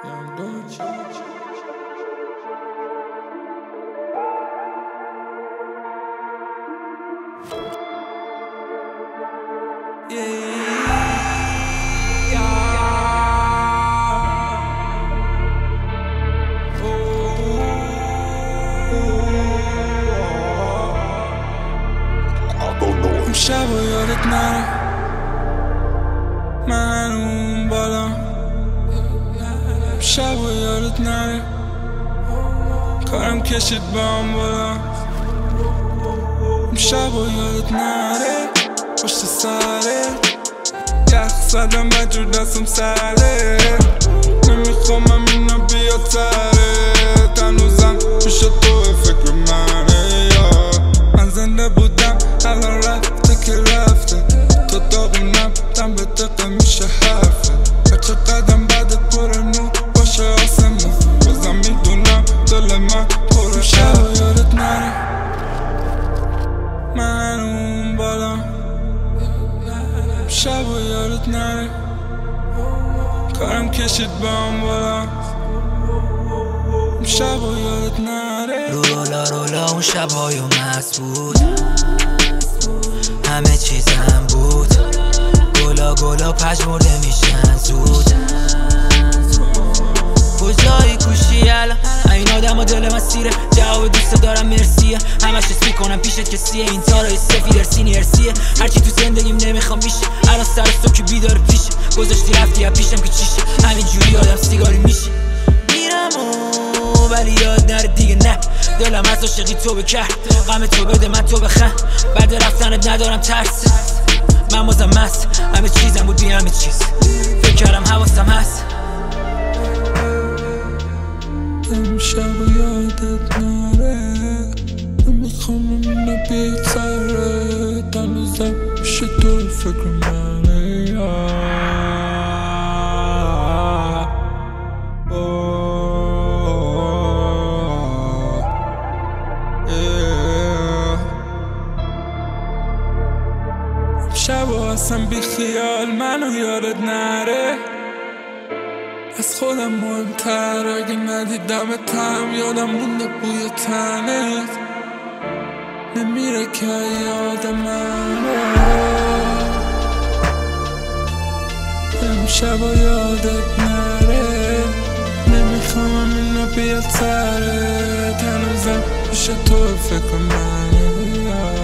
Young Dutch. شب و یادت نره من اون بالا شب و یادت نره کارم کشید با هم بالا شب و یادت نره پشت سره یخ زدم بجور دستم سره نمیخوام اینا بیاد سره تنوزم پیش تو فکر منه یا من زنده بودم الان رفته که رفته تو داغونم دم به دقه میشه حرفه هرچه قدم بعدت پر نور باشه آسمون بازم میدونم دل من پر شب و یادت نره من اون بالا شب و یادت نره کارم کشید با هم بالا شب و یادت نره رولا اون شب‌های مست بود همه چیزم بود گلا پژمرده میشن زود کجایی کوشی الان این آدم و دل من سیره جواب دوست دارم مرسیه همش حس میکنم پیشت کسیه این تارای سفید ارسینی ارسیه هرچی تو زندگیم نمیخوام میشه الان سر صبح که بیدار پیشه گذاشتی رفتی از پیشم که چیشه همینجوری آدم سیگاری میشه میرم ولی یاد نره دیگه نه دلم از عاشقی تو بکرد غم تو بده من تو بخند بعد رفتنت ندارم ترس من بازم مست همه چیزم بود بی همه چیز فکر کردم حواسم هست شب و یادت نره نمیخوام اینا بیاد سره تنوزم پیش تو فکر منه شب و اصلا بی خیال منو یادت نره از خودم مهمتر اگه ندیدمت هم یادم مونده بوی تنت نمیره که یاد منه شب و یادت نره نمیخوام اینا بیاد سره تنوزم پیش تو فکر منه